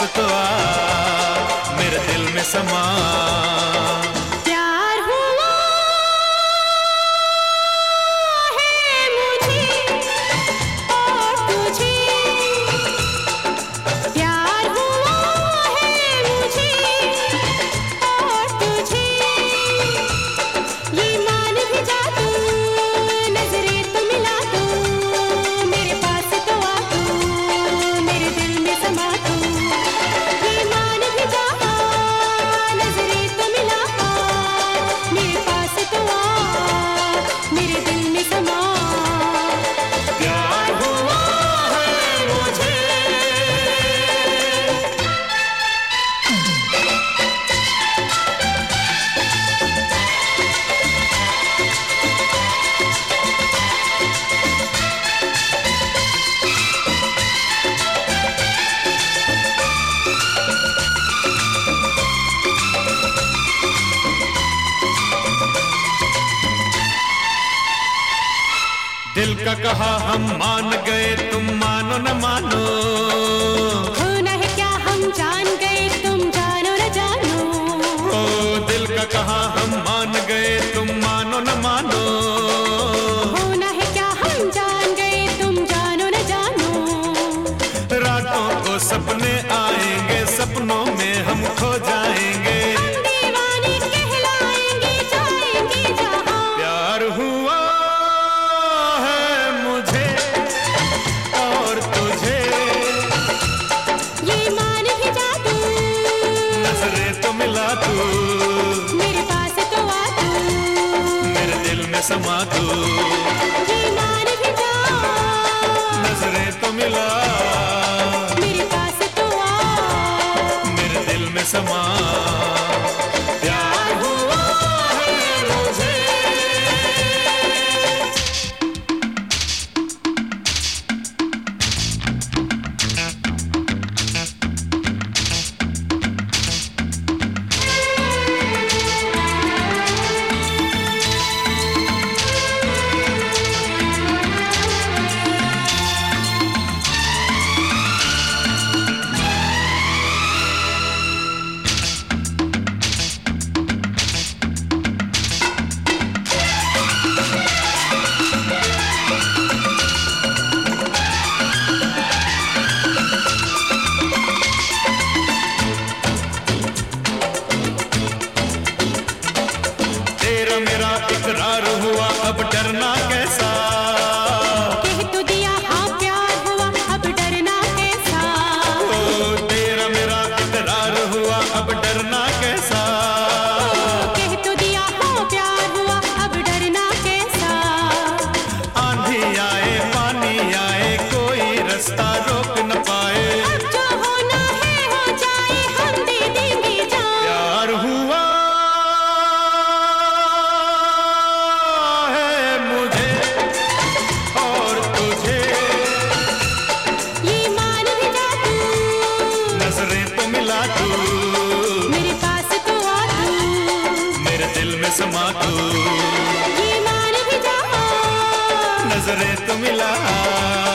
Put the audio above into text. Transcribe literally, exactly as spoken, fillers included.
तो आ, मेरे दिल में समा। प्यार हुआ है मुझे और तुझे, प्यार हुआ है मुझे और तुझे, ये मान भी जा तू, नजरें तो मिला तू, मेरे पास तो आ तू, मेरे दिल में समा तू, ये मान भी जा, नजरें तो मिला, मेरे पास तो आ, मेरे दिल में समा। प्यार हुआ है मुझे। दिल का कहा हम मान गए, तुम मानो न मानो। होना है क्या हम जान गए, तुम जानो न जानो। ओ दिल का कहा हम मान गए, तुम मानो न मानो। होना है क्या हम जान गए, तुम जानो न जानो। रातों को सपने आएंगे, सपनों में हम खो जाएंगे, हम दीवाने कहलाएंगे, जाएंगे जहां। प्यार हुआ है मुझे और तुझे, ये मान भी जा तू, नजरें तो मिला तू, मेरे पास तो आ तू, मेरे दिल में समा तू, ये मान भी जा, नजरें तो मिला, मेरे पास तो आ, मेरे दिल में समा। प्यार हुआ है मुझे। तेरा मेरा इकरार हुआ, अब डरना कैसा। कह तो दिया हाँ प्यार हुआ, अब डरना कैसा। ओ तेरा मेरा इकरार हुआ, अब डरना कैसा। कह तो दिया हाँ प्यार हुआ, अब डरना कैसा। आंधी आए पानी आए, कोई रास्ता रोक न पाए, अब जो होना है हो जाए, हम दे देंगे जान। प्यार हुआ है मुझे और तुझे, ये मान भी जा तू, नजरें तो मिला तू, मेरे पास तो आ तू, मेरे दिल में समा तू, ये मान भी जा, नजरें तो मिला।